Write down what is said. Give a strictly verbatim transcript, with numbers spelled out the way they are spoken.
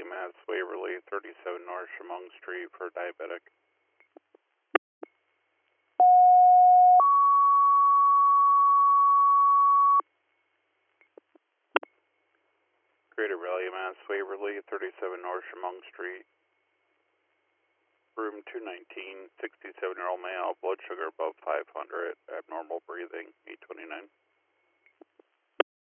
Mass, Waverly, thirty-seven North Chemung Street for diabetic. Greater Valley, Mass, Waverly, thirty-seven North Chemung Street. Room two nineteen, sixty-seven year old male, blood sugar above five hundred, abnormal breathing, eight twenty-nine.